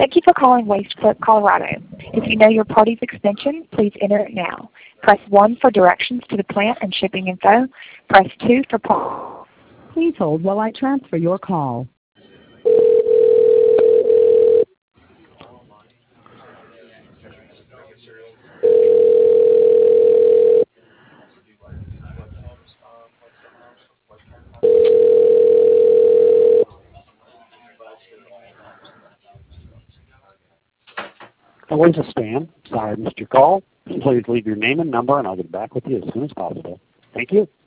Thank you for calling Waste Clip, Colorado. If you know your party's extension, please enter it now. Press 1 for directions to the plant and shipping info. Press 2 for parts. Please hold while I transfer your call. Hello, this is Stan. Sorry I missed your call. Please leave your name and number, and I'll get back with you as soon as possible. Thank you.